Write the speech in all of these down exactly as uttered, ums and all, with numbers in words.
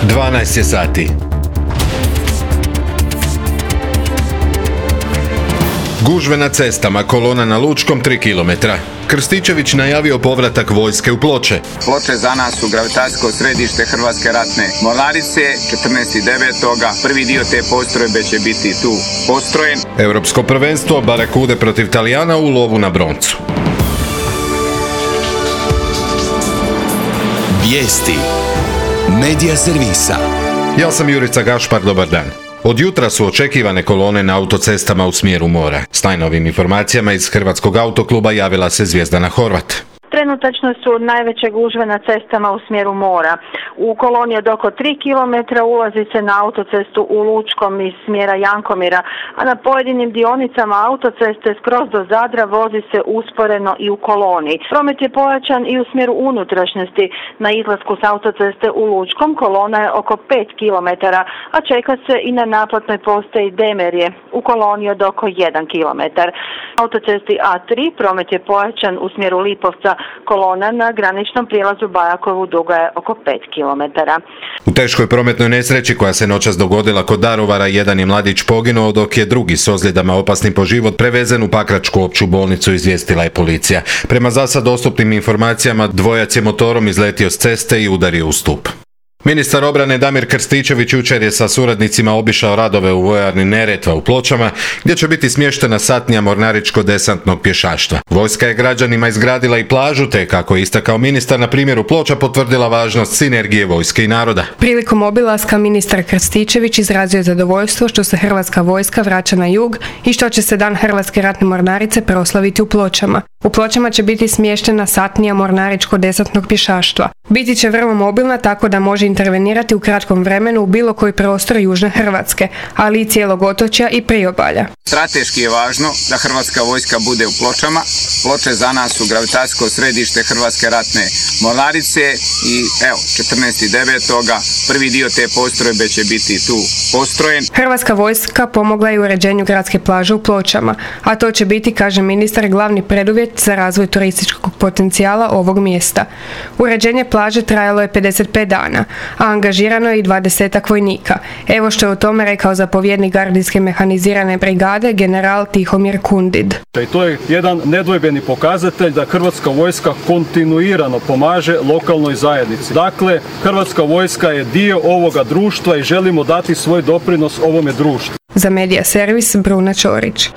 dvanaest je sati. Gužve na cestama, kolona na Lučkom tri kilometra. Krstičević najavio povratak vojske u Ploče. Ploče za nas su gravitacijsko središte Hrvatske ratne mornarice. četrnaestog devetog prvi dio te postrojbe će biti tu postrojen. Europsko prvenstvo Barakude protiv Talijana u lovu na broncu. Vijesti Medija servisa. Ja sam Jurica Gašpar, dobar dan. Od jutra su očekivane kolone na autocestama u smjeru mora. S najnovim informacijama iz Hrvatskog autokluba javila se Zvjezdana Horvat. Trenutačno su najveće gužve na cestama u smjeru mora. U koloni od oko tri kilometra ulazi se na autocestu u Lučkom iz smjera Jankomira, a na pojedinim dionicama autoceste skroz do Zadra vozi se usporeno i u koloni. Promet je pojačan i u smjeru unutrašnjosti. Na izlasku s autoceste u Lučkom kolona je oko pet kilometara, a čeka se i na naplatnoj postaji Demerje u koloni od oko jedan kilometar. Na autocesti A tri promet je pojačan u smjeru Lipovca. Kolona na graničnom prijelazu Bajakovu duga je oko pet kilometara. U teškoj prometnoj nesreći koja se noćas dogodila kod Daruvara, jedan je mladić poginuo, dok je drugi s ozljedama opasnim po život prevezen u Pakračku opću bolnicu, izvijestila je policija. Prema zasad dostupnim informacijama, dvojac je motorom izletio s ceste i udario u stup. Ministar obrane Damir Krstičević jučer je sa suradnicima obišao radove u vojarni Neretva u Pločama, gdje će biti smještena satnija mornaričko-desantnog pješaštva. Vojska je građanima izgradila i plažu, te, kako je istakao ministar, na primjeru Ploča potvrdila važnost sinergije vojske i naroda. Prilikom obilaska ministar Krstičević izrazio zadovoljstvo što se Hrvatska vojska vraća na jug i što će se Dan Hrvatske ratne mornarice proslaviti u Pločama. U Pločama će biti smještena satnija mornaričko-desantnog pješaštva. Biti će vrlo mobilna, tako da može intervenirati u kratkom vremenu u bilo koji prostor južne Hrvatske, ali i cijelog otočja i priobalja. Strateški je važno da Hrvatska vojska bude u Pločama. Ploče za nas su gravitacijsko središte Hrvatske ratne mornarice i evo, četrnaestog devetog prvi dio te postrojbe će biti tu postrojen. Hrvatska vojska pomogla je u uređenju gradske plaže u Pločama, a to će biti, kaže ministar, glavni preduvjet za razvoj turističkog potencijala ovog mjesta. Uređenje plaže trajalo je pedeset pet dana, a angažirano je i dvadesetak vojnika. Evo što je o tome rekao zapovjednik gardijske mehanizirane brigade general Tihomir Kundid. I to je jedan nedvojbeni pokazatelj da Hrvatska vojska kontinuirano pomaže lokalnoj zajednici. Dakle, Hrvatska vojska je dio ovoga društva i želimo dati svoj doprinos ovome društvu. Za Medija servis Bruna Čorić.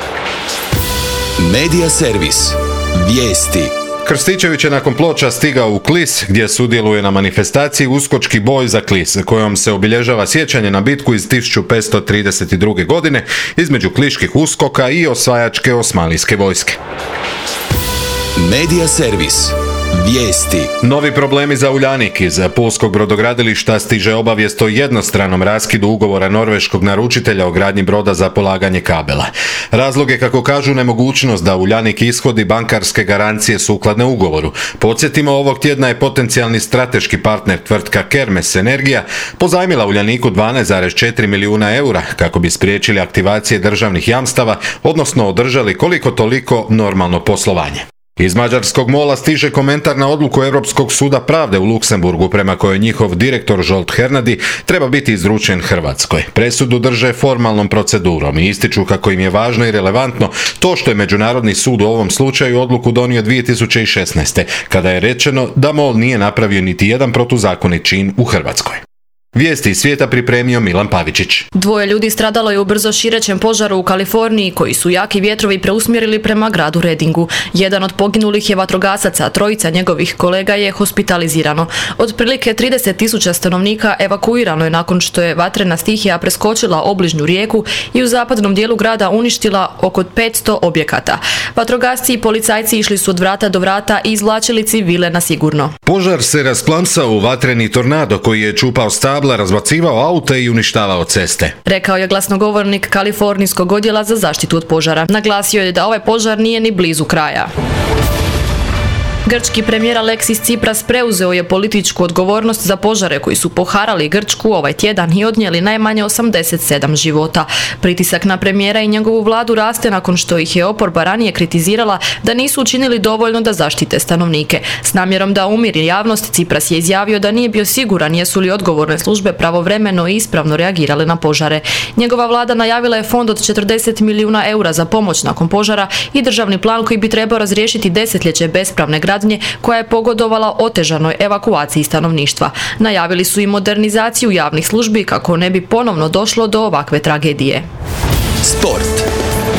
Medija servis. Vijesti. Krstičević je nakon Ploča stigao u Klis, gdje sudjeluje na manifestaciji Uskočki boj za Klis, kojom se obilježava sjećanje na bitku iz tisuću petsto trideset druge. godine između kliških uskoka i osvajačke osmanlijske vojske. Medija servis. Vijesti. Novi problemi za Uljanik. Iz pulskog brodogradilišta stiže obavijest o jednostranom raskidu ugovora norveškog naručitelja o gradnji broda za polaganje kabela. Razlog je, kako kažu, nemogućnost da Uljanik ishodi bankarske garancije sukladne ugovoru. Podsjetimo, ovog tjedna je potencijalni strateški partner tvrtka Kermes Energija pozajmila Uljaniku dvanaest zarez četiri milijuna eura kako bi spriječili aktivacije državnih jamstava, odnosno održali koliko toliko normalno poslovanje. Iz mađarskog mola stiže komentar na odluku Europskog suda pravde u Luksemburgu, prema kojoj njihov direktor Zsolt Hernadi treba biti izručen Hrvatskoj. Presudu drže formalnom procedurom i ističu kako im je važno i relevantno to što je Međunarodni sud u ovom slučaju odluku donio dvije tisuće šesnaeste. kada je rečeno da MOL nije napravio niti jedan protuzakonit čin u Hrvatskoj. Vijesti iz svijeta pripremio Milan Pavičić. Dvoje ljudi stradalo je u brzo širećem požaru u Kaliforniji, koji su jaki vjetrovi preusmjerili prema gradu Redingu. Jedan od poginulih je vatrogasac, a trojica njegovih kolega je hospitalizirano. Otprilike trideset tisuća stanovnika evakuirano je nakon što je vatrena stihija preskočila obližnju rijeku i u zapadnom dijelu grada uništila oko petsto objekata. Vatrogasci i policajci išli su od vrata do vrata i izvlačili civile na sigurno. Požar se rasplamsao u vatreni tornado koji je čupao stabla, razbacivao aute i uništavao ceste. Rekao je glasnogovornik Kalifornijskog odjela za zaštitu od požara. Naglasio je da ovaj požar nije ni blizu kraja. Grčki premijer Aleksis Tsipras preuzeo je političku odgovornost za požare koji su poharali Grčku ovaj tjedan i odnijeli najmanje osamdeset sedam života. Pritisak na premijera i njegovu vladu raste nakon što ih je oporba ranije kritizirala da nisu učinili dovoljno da zaštite stanovnike. S namjerom da umiri javnost, Tsipras je izjavio da nije bio siguran jesu li odgovorne službe pravovremeno i ispravno reagirale na požare. Njegova vlada najavila je fond od četrdeset milijuna eura za pomoć nakon požara i državni plan koji bi trebao razriješiti desetljeće bespravne gradnje koja je pogodovala otežanoj evakuaciji stanovništva. Najavili su i modernizaciju javnih službi kako ne bi ponovno došlo do ovakve tragedije. Sport.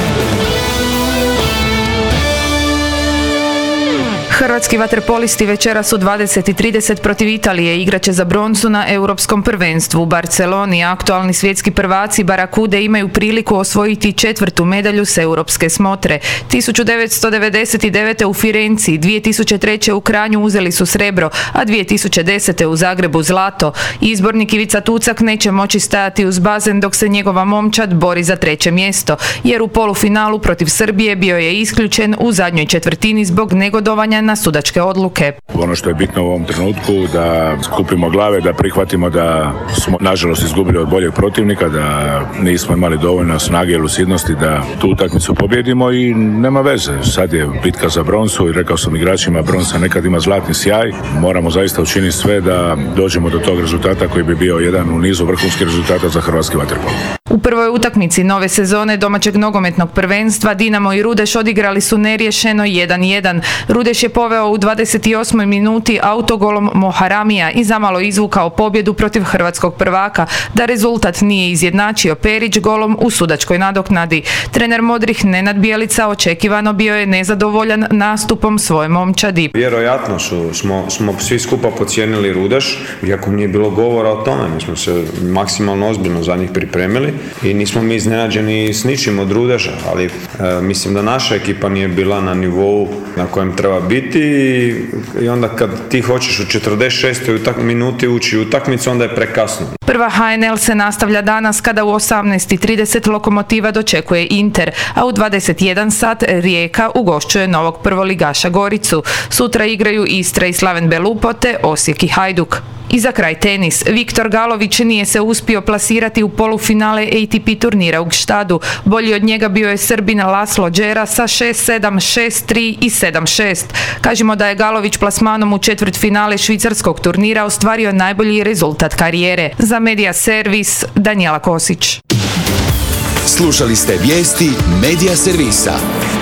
Hrvatski vaterpolisti večeras u dvadeset i trideset protiv Italije igraće za broncu na Europskom prvenstvu. U Barceloni aktualni svjetski prvaci Barakude imaju priliku osvojiti četvrtu medalju s europske smotre. tisuću devetsto devedeset devete. u Firenci, dvije tisuće treće. u Kranju uzeli su srebro, a dvije tisuće desete. u Zagrebu zlato. Izbornik Ivica Tucak neće moći stajati uz bazen dok se njegova momčad bori za treće mjesto, jer u polufinalu protiv Srbije bio je isključen u zadnjoj četvrtini zbog negodovanja na sudačke odluke. Ono što je bitno u ovom trenutku da skupimo glave, da prihvatimo da smo nažalost izgubili od boljeg protivnika, da nismo imali dovoljno snage i lucidnosti da tu utakmicu pobjedimo i nema veze. Sad je bitka za broncu i rekao sam igračima, bronca nekad ima zlatni sjaj. Moramo zaista učiniti sve da dođemo do tog rezultata koji bi bio jedan u nizu vrhunskih rezultata za hrvatski vaterpolo. U prvoj utakmici nove sezone domaćeg nogometnog prvenstva Dinamo i Rudeš odigrali su neriješeno jedan jedan. Rudeš je poveo u dvadeset osmoj minuti autogolom Moharamija i zamalo izvukao pobjedu protiv hrvatskog prvaka. Da rezultat nije izjednačio Perić golom u sudačkoj nadoknadi. Trener modrih Nenad Bjelica očekivano bio je nezadovoljan nastupom svoje momčadi. Vjerojatno su, smo, smo svi skupa podcijenili Rudeš, iako nije bilo govora o tome. Mi smo se maksimalno ozbiljno za njih pripremili i nismo mi iznenađeni s ničim od Rudeša, ali e, mislim da naša ekipa nije bila na nivou na kojem treba biti i, i onda kad ti hoćeš u četrdeset šestoj utak, minuti ući u utakmicu, onda je prekasno. Prva H N L se nastavlja danas kada u osamnaest i trideset Lokomotiva dočekuje Inter, a u dvadeset jedan sat Rijeka ugošćuje novog prvoligaša Goricu. Sutra igraju Istra i Slaven Belupo te Osijek i Hajduk. I za kraj tenis. Viktor Galović nije se uspio plasirati u polufinale A T P turnira u Gštadu. Bolji od njega bio je Srbin Laslo Đera sa šest sedam, šest tri i sedam šest. Kažemo da je Galović plasmanom u četvrtfinale švicarskog turnira ostvario najbolji rezultat karijere. Za Medija Servis, Danijela Kosić. Slušali ste vijesti Medija Servisa.